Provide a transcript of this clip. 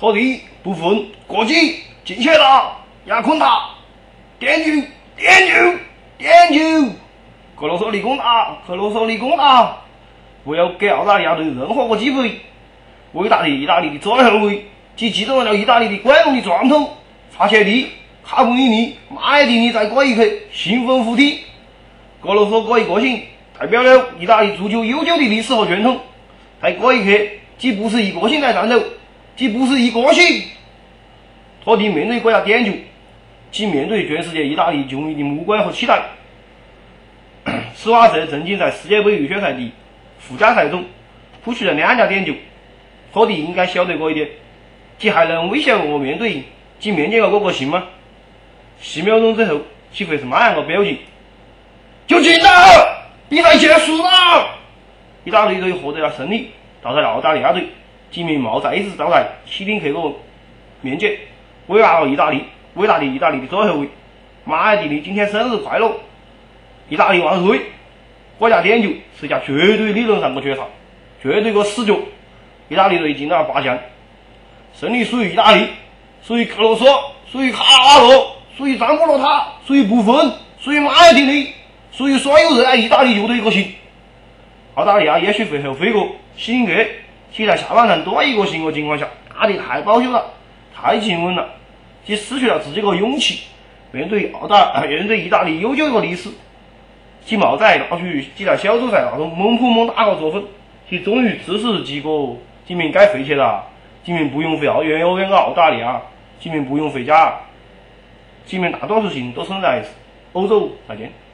拖地不分国际，进去了，压空他，点球，点球，点球！克罗索里攻打，克罗索里攻打！不要给澳大利亚队任何个机会。伟大的意大利的左后卫既击中了意大利的管龙的撞头，发切蒂、卡布里尼、马尔蒂尼在过一刻兴奋附体。格罗索过一个性，代表了意大利足球悠久的历史和传统。在过一刻，既不是一个性在战斗，既不是一个性。托蒂面对国家点球，既面对全世界意大利球迷的目光和期待。施瓦泽曾经在世界杯预选赛的附加赛中扑出了2家点球，托蒂应该晓得过一点，即还能威胁我面对即面见了我个性吗？10秒钟之后，岂会是马样个表情？就进了，比赛结束了，意大利队获得了胜利，淘汰了澳大利亚队。几名帽再一次招待希林克个面见，伟大的意大利的左后卫马尔蒂尼今天生日快乐，意大利万岁！国家点球是家绝对理论上的绝杀，绝对个死角。意大利队进了8强，胜利属于意大利，属于克罗索，属于卡拉罗，属于詹姆罗塔，属于部分，属于马尔蒂尼，属于所有热爱意大利球队的一个心。澳大利亚也许会后悔过希林克其在下半场多一个行的情况下打得太保守了，太静稳了，其失去了自己的勇气。面对意大利悠久的历史，其冒在拿出其在小组赛那种猛扑猛打的作风，其终于自食其果，今明该废去了，今明不用回远个澳大利亚，今明不用回家，今明大多数性都生在欧洲。再见。